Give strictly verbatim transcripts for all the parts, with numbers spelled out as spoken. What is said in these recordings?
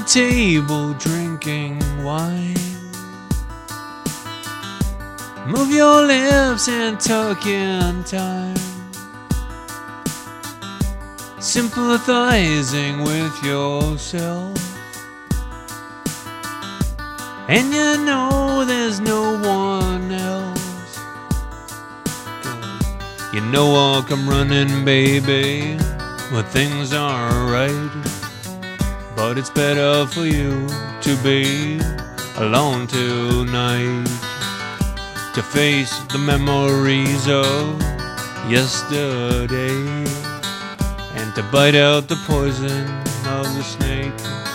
table drinking wine. Move your lips and tuck in time, sympathizing with yourself. And you know there's no one else. You know I'll come running, baby, when things aren't right. But it's better for you to be alone tonight, to face the memories of yesterday, and to bite out the poison of the snake.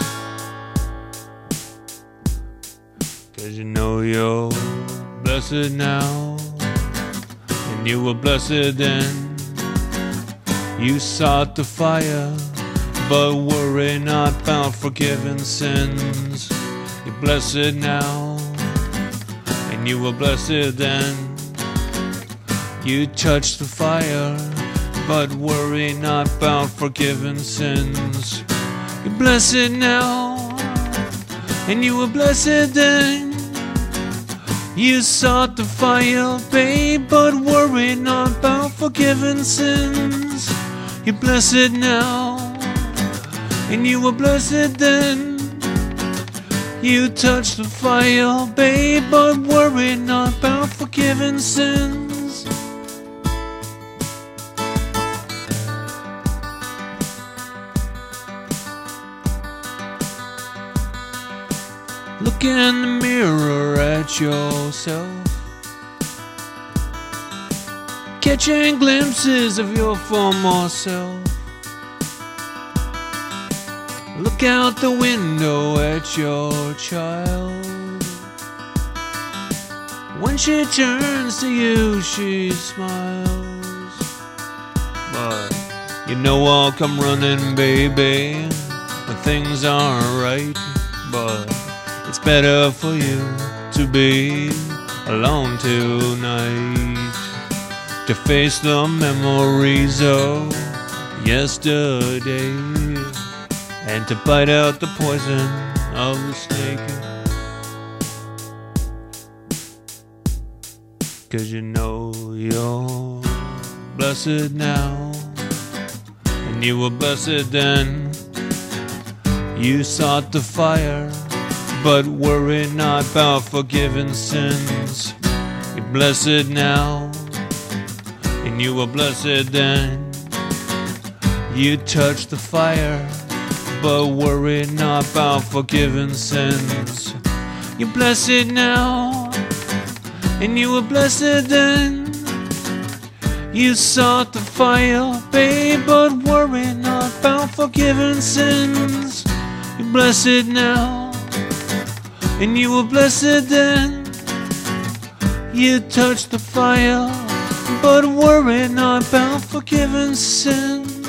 'Cause you know you're blessed now, and you were blessed then. You sought the fire, but worry not about forgiving sins. You're blessed now, and you were blessed then. You touched the fire, but worry not about forgiving sins. You're blessed now, and you were blessed then. You sought the fire, babe, but worry not about forgiving sins. You're blessed now, and you were blessed then. You touched the fire, babe, but worry not about forgiving sins. Look in the mirror at yourself, catching glimpses of your former self. Look out the window at your child. When she turns to you, she smiles. But you know I'll come running, baby, when things aren't right. But it's better for you to be alone tonight, to face the memories of yesterday, and to bite out the poison of the snake. 'Cause you know you're blessed now, and you were blessed then. You sought the fire, but worry not about forgiving sins. You're blessed now, and you were blessed then. You touched the fire, but worry not about forgiving sins. You're blessed now, and you were blessed then. You sought the fire, babe, but worry not about forgiving sins. You're blessed now, and you were blessed then. You touched the fire, but worry not about forgiving sin.